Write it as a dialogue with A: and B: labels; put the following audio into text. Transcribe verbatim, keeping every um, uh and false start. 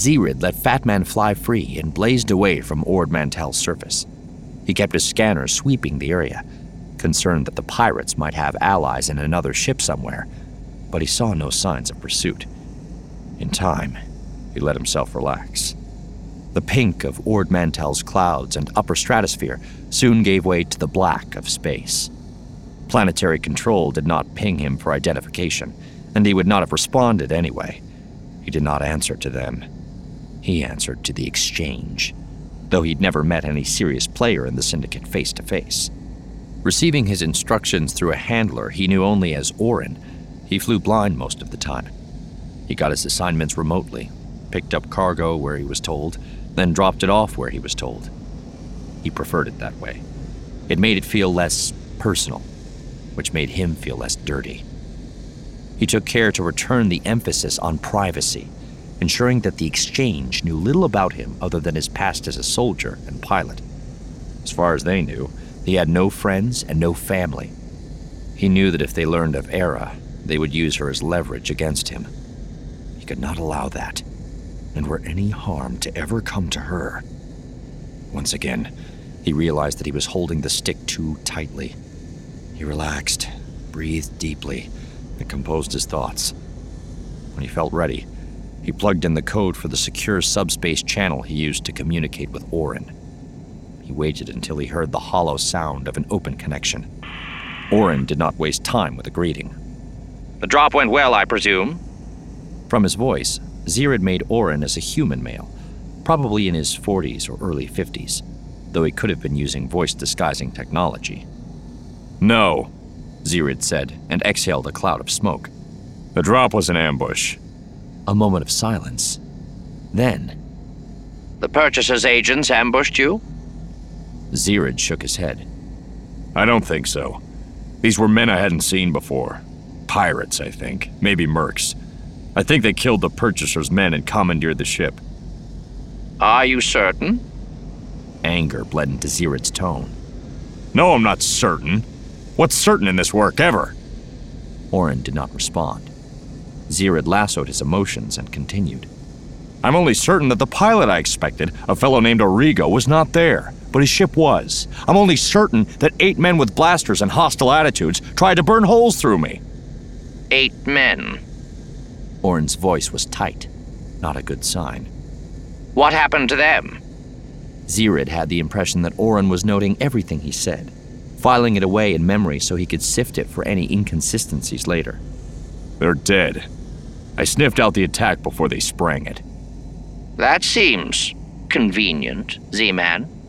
A: Zerid let Fat Man fly free and blazed away from Ord Mantell's surface. He kept his scanner sweeping the area, concerned that the pirates might have allies in another ship somewhere, but he saw no signs of pursuit. In time, he let himself relax. The pink of Ord Mantell's clouds and upper stratosphere soon gave way to the black of space. Planetary control did not ping him for identification, and he would not have responded anyway. He did not answer to them. He answered to the Exchange, though he'd never met any serious player in the Syndicate face to face. Receiving his instructions through a handler he knew only as Orin, he flew blind most of the time. He got his assignments remotely, picked up cargo where he was told, then dropped it off where he was told. He preferred it that way. It made it feel less personal, which made him feel less dirty. He took care to return the emphasis on privacy, ensuring that the Exchange knew little about him other than his past as a soldier and pilot. As far as they knew, he had no friends and no family. He knew that if they learned of Era, they would use her as leverage against him. He could not allow that, and were any harm to ever come to her. Once again, he realized that he was holding the stick too tightly. He relaxed, breathed deeply, and composed his thoughts. When he felt ready, he plugged in the code for the secure subspace channel he used to communicate with Orin. He waited until he heard the hollow sound of an open connection. Orin did not waste time with a greeting.
B: "The drop went well, I presume?"
A: From his voice, Zerid made Orin as a human male, probably in his forties or early fifties, though he could have been using voice-disguising technology.
C: "No,"
A: Zerid said, and exhaled a cloud of smoke.
C: "The drop was an ambush."
A: A moment of silence. Then,
B: "The purchaser's agents ambushed you?"
A: Zerid shook his head.
C: "I don't think so. These were men I hadn't seen before. Pirates, I think. Maybe mercs. I think they killed the purchaser's men and commandeered the ship."
B: "Are you certain?"
A: Anger bled into Zerid's tone.
C: "No, I'm not certain. What's certain in this work, ever?"
A: Orin did not respond. Zerid lassoed his emotions and continued.
C: "I'm only certain that the pilot I expected, a fellow named Origo, was not there, but his ship was. I'm only certain that eight men with blasters and hostile attitudes tried to burn holes through me."
B: Eight men.
A: Orin's voice was tight, not a good sign.
B: "What happened to them?"
A: Zerid had the impression that Orin was noting everything he said, filing it away in memory so he could sift it for any inconsistencies later.
C: "They're dead. I sniffed out the attack before they sprang it."
B: "That seems convenient, Z-Man."